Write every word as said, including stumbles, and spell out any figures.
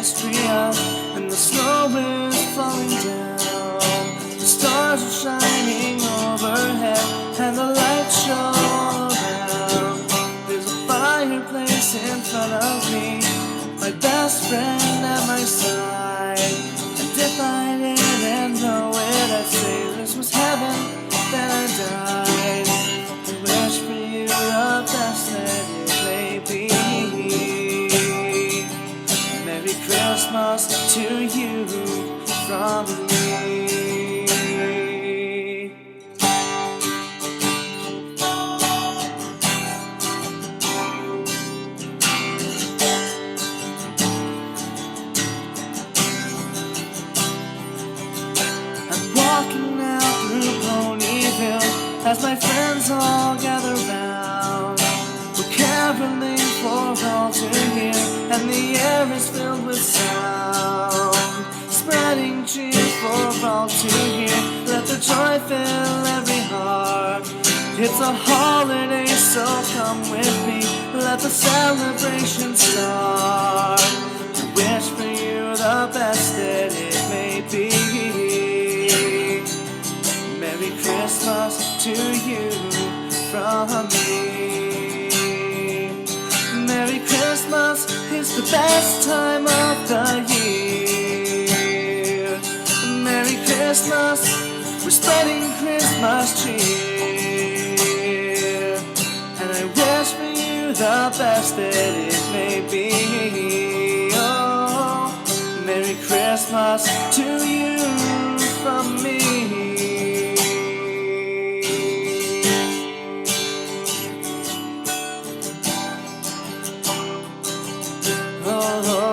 Christmas tree up, and the snow is falling down. The stars are shining overhead, and the lights show all around. There's a fireplace in front of me, my best friend at my side. And if I didn't know it, I'd say this was heaven, then I died. I wish for you the best that it may be. Merry Christmas to you from me. Walking out through Ponyville as my friends all gather round. We're caroling for all to hear, and the air is filled with sound. Spreading cheers for all to hear, let the joy fill every heart. It's a holiday, so come with me, let the celebration start. I wish for you the best that it may be. Merry Christmas to you from me. Merry Christmas is the best time of the year. Merry Christmas, we're spreading Christmas cheer. And I wish for you the best that it may be. Oh, Merry Christmas to you from me. Oh,